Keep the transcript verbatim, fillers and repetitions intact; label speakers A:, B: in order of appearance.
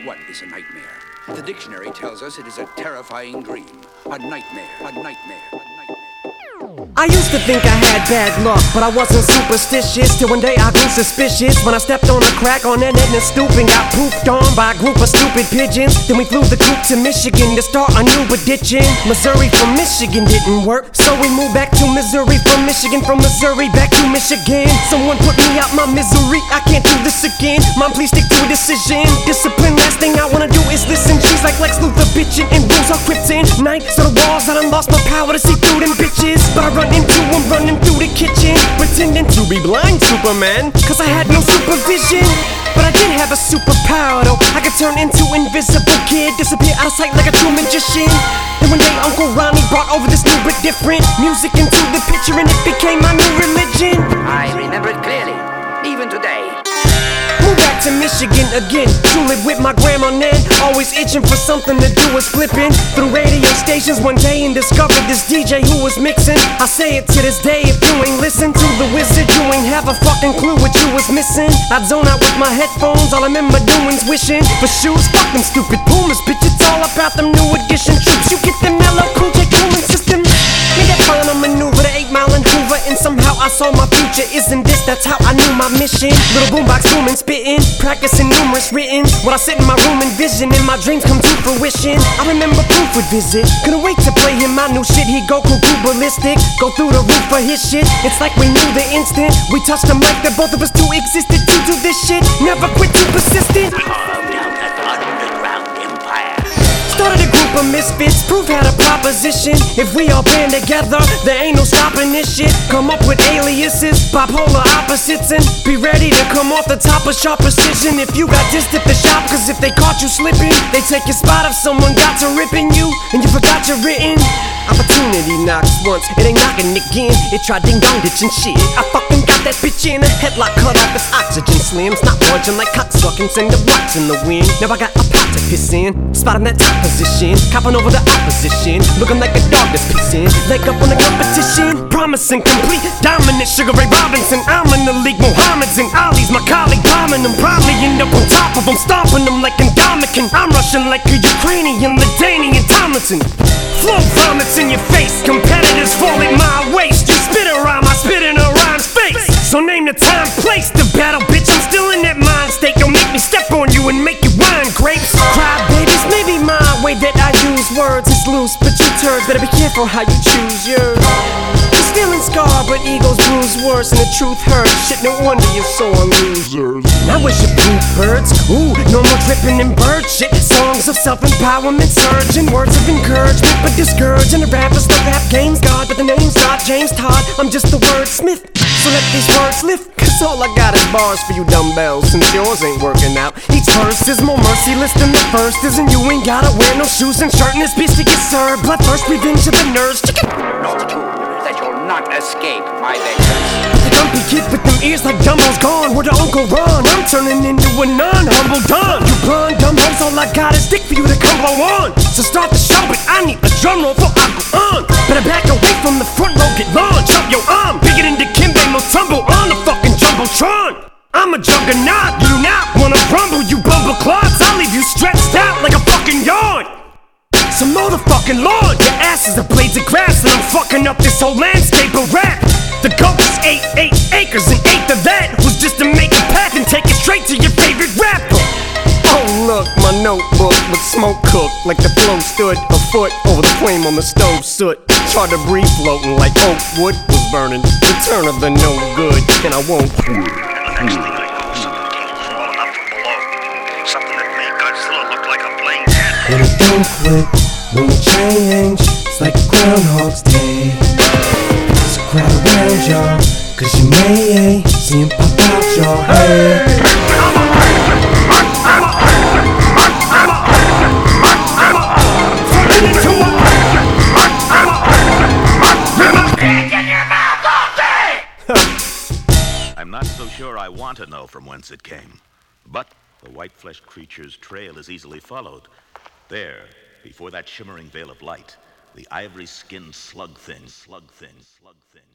A: What is a nightmare? The dictionary tells us it is a terrifying dream. A nightmare, a nightmare, a nightmare.
B: I used to think I had bad luck, but I wasn't superstitious. Till one day I grew suspicious when I stepped on a crack on that net and stooped and got pooped on by a group of stupid pigeons. Then we flew the coop to Michigan to start a new addiction. Missouri from Michigan didn't work, so we moved back to Missouri from Michigan. From Missouri back to Michigan. Someone put me out my misery, I can't do this again. Mom, please stick to a decision. Discipline, last thing I wanna do is listen. She's like Lex Luthor bitchin' and rules are kryptonite. So the walls, I done lost my power to see through them bitches. But I run into them running through the kitchen, pretending to be blind Superman, cause I had no supervision. But I did have a superpower though. I could turn into invisible kid, disappear out of sight like a true magician. Then one day Uncle Ronnie brought over this new but different music into the picture, and it became my new religion.
C: I remember it clearly, even today.
B: Moved back to Michigan again, truly with my grandma Nan, always itching for something to do was flipping through radio stations one day and discovered this D J who was mixing. I say it to this day, if you ain't listen to the wizard, you ain't have a fucking clue what you was missing. I'd zone out with my headphones, all I remember doing's wishing for shoes. Fuck them stupid Pumas, bitch, it's all about them new edition troops. You get the mellow Cool J cooling system. Made that final maneuver to eight Mile and Hoover, and somehow I saw my future. Isn't this, that's how I knew my mission. Little boombox booming, spitting, practicing numerous written. When I sit in my room envisioning my dreams come to fruition. I remember Proof would visit, couldn't wait to play him my new shit. He'd go cuckoo ballistic, go through the roof for his shit. It's like we knew the instant we touched the mic that both of us two existed to do this shit. Never quit, too persistent.
C: Carved out an underground empire.
B: Started a group of misfits, Proof had a proposition. If we all band together, there ain't no stopping this shit. Come up with aliases, bipolar opposites, and be ready to come off the top of sharp precision. If you got dissed at the shop, cause if they caught you slipping, they take your spot if someone got to ripping you, and you forgot your written. Opportunity knocks once, it ain't knocking again. It tried ding dong ditching shit. I fucking got that bitch in a headlock, cut off its oxygen slims. Not budging like cocksucking, send the blocks in the wind. Now I got a pot to piss in, spot in that top position, copping over the opposition, looking like a dog that's pissing. Leg up on the competition, promising complete dominance. Sugar Ray Robinson, I'm in the league. Mohammed's and Ali's my colleague, bombing them. Probably end up on top of them, stomping them like Indomitian. I'm rushing like a Ukrainian, Ladanian Tomlinson. Flow vomits in your face, competitors fall at my waist. You spit a rhyme, I spit in a rhyme's face. So name the time, place the battle, bitch. I'm still in that mind state. Don't make me step on you and make you wine grapes. Cry babies, maybe my way that I use words is loose, but you turds better be careful how you choose yours. You're stealing scar, but egos bruise worse, and the truth hurts. Shit, no wonder you're sore losers. Now where's your blue birds? Ooh, no more dripping in bird shit. Songs of self-empowerment, surging words of encouragement, but discouraging the rappers. The rap game's God, but the name's not James Todd. I'm just the wordsmith, so let these words lift. Cause all I got is bars for you dumbbells, since yours ain't working out. Each verse is more merciless than the first is, and you ain't gotta wear no shoes and shirt in this beast to get served. Blood first, revenge of the nerds. Chicken.
C: Know too that you'll not escape my vengeance.
B: The dumpy kid with them ears like Dumbo's gone. Where the Uncle Ron? I'm turning into a non-humble don. You blonde dumb hoes, all I got is dick for you to come blow on. So start the show, but I need a drum roll before I go on. Better back away from the front row, get launched. Up your arm, bigger than the Kimbe, no tumble on the fucking Jumbotron. I'm a juggernaut, you not wanna rumble, you bumble clots. I'll leave you stretched out like a fucking yard. So motherfucking Lord, your ass is a blades of grass, and I'm fucking up this whole landscape of rap. The goat is eight, eight acres, and eighth of that was just to make a path and take it straight to your favorite rapper. Oh look, my notebook with smoke cooked, like the flow stood a foot over the flame on the stove soot. Tried to breathe floating like oak wood was burning. Return of the no good, and I won't quit.
D: And the next thing I know, something came crawling up from below. Something that made Godzilla look like a plain head.
E: And it don't quit, won't change. It's like Groundhog's Day. So crowd around y'all, cause you may see him pop out your head.
D: I'm not so sure I want to know from whence it came, but the white-fleshed creature's trail is easily followed. There, before that shimmering veil of light, the ivory-skinned slug thing, slug thing, slug thing.